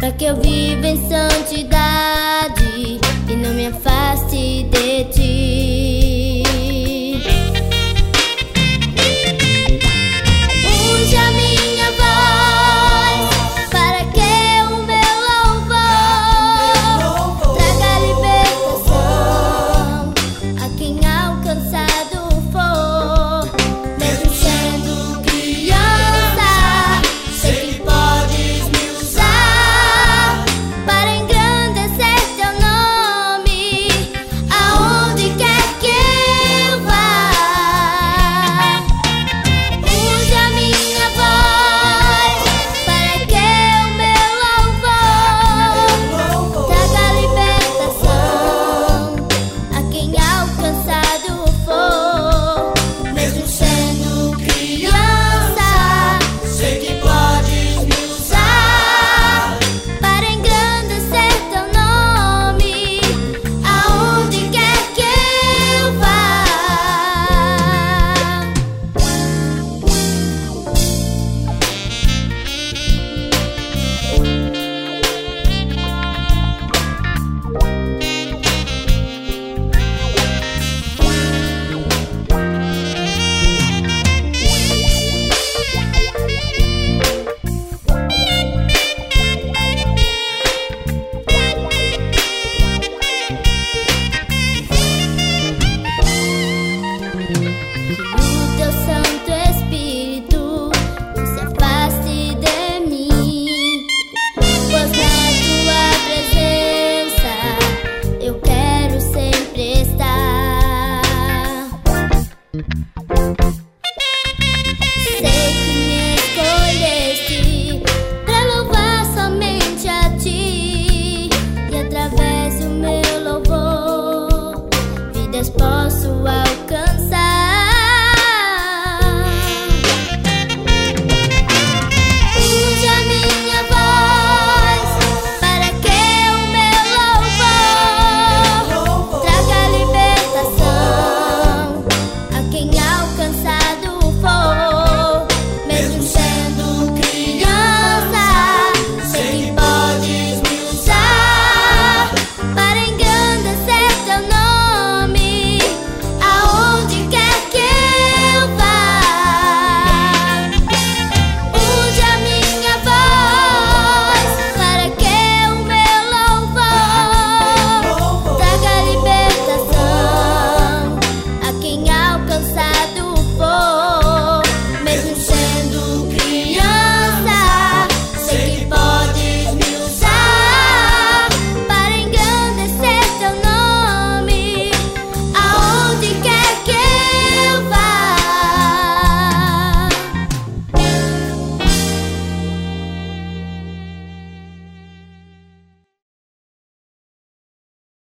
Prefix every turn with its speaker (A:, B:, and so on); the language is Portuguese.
A: Pra que eu viva em santidade e não me afaste de ti. Use a minha voz para que o meu louvor traga libertação a quem alcançado for. Mesmo sendo criança, sei que podes me usar para engrandecer teu nome aonde quer que eu vá. Use a minha voz para que o meu louvor traga libertação a quem alcançado for. Mesmo sendo criança, sei que podes me usar para engrandecer teu nome aonde quer que eu vá. O teu Santo Espírito não se afaste de mim, pois na tua presença eu quero sempre estar. Sei que me escolheu